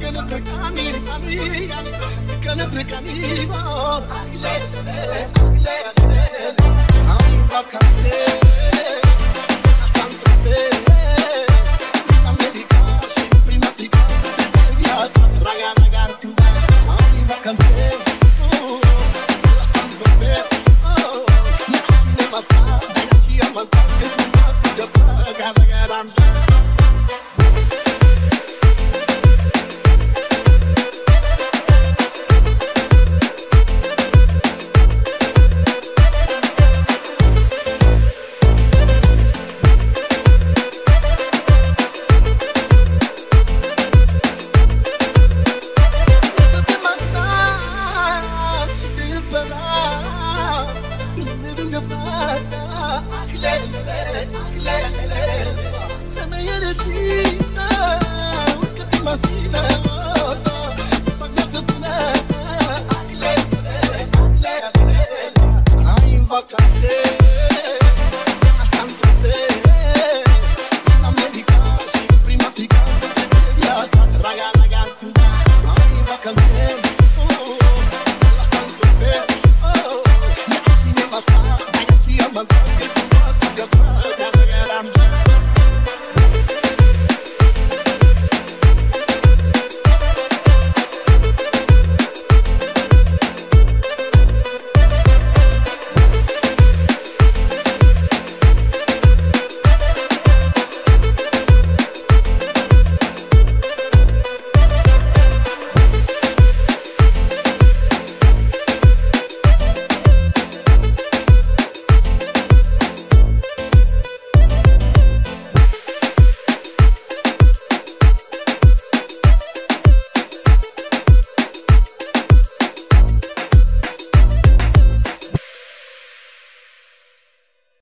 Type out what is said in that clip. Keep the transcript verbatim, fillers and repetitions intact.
ne pleca ni, ni, că ne pleca ni, oh, agle, agle, am în vacanțe, la Saint-Tropez, prin America și prin Africa, de viața, raga, raga, am în vacanțe, la Saint-Tropez, ia și nevasta, ia și amanta, e frumoasă viața, raga, raga, raga. Raga